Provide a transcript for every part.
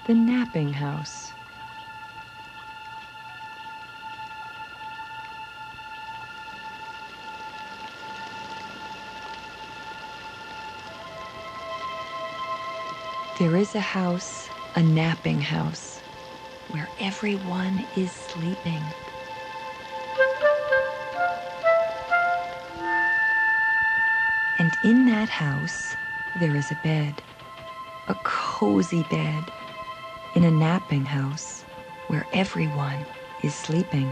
The napping house. There is a house, a napping house, where everyone is sleeping. And in that house, there is a bed, a cozy bed, in a napping house where everyone is sleeping.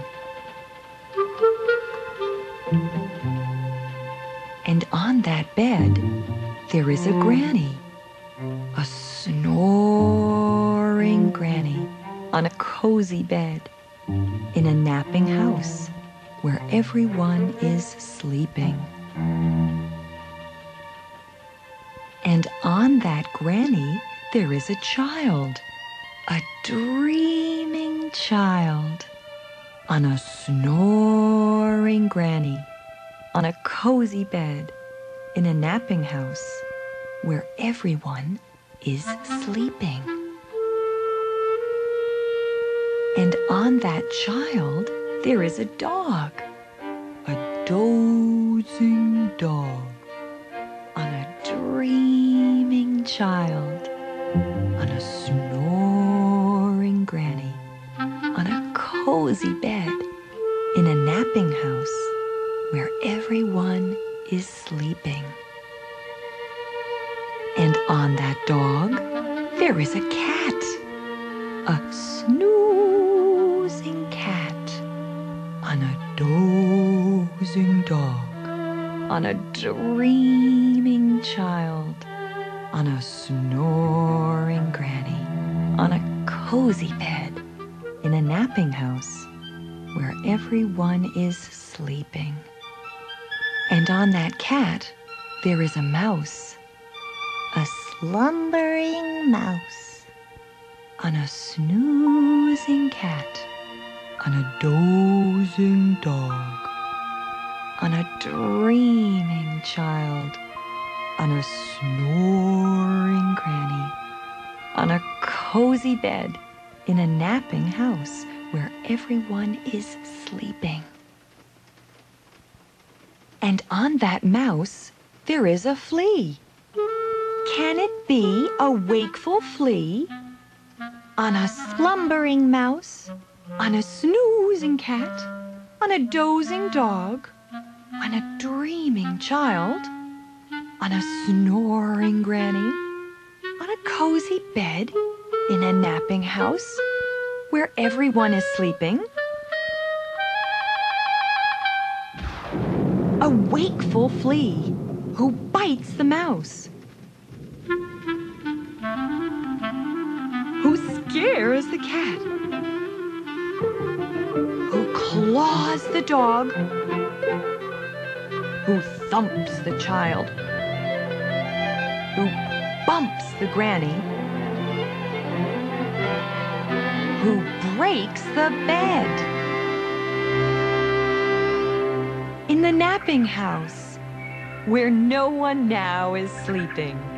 And on that bed, there is a granny, a snoring granny on a cozy bed in a napping house where everyone is sleeping. And on that granny, there is a child, a dreaming child, on a snoring granny on a cozy bed in a napping house where everyone is sleeping. And on that child, there is a dog, a dozing dog, on a dreaming child, on a snoring granny, on a cozy bed in a napping house where everyone is sleeping. And on that dog, there is a cat, a snoozing cat, on a dozing dog, on a dreaming child, on a snoring granny, on a cozy bed in a napping house where everyone is sleeping. And on that cat, there is a mouse, a slumbering mouse, on a snoozing cat, on a dozing dog, on a dreaming child, on a snoring granny, on a cozy bed in a napping house where everyone is sleeping. And on that mouse, there is a flea. Can it be a wakeful flea? On a slumbering mouse, on a snoozing cat, on a dozing dog, on a dreaming child, on a snoring granny, on a cozy bed in a napping house where everyone is sleeping. A wakeful flea who bites the mouse, who scares the cat, who claws the dog, who thumps the child, who bumps the granny, who breaks the bed. In the napping house, where no one now is sleeping.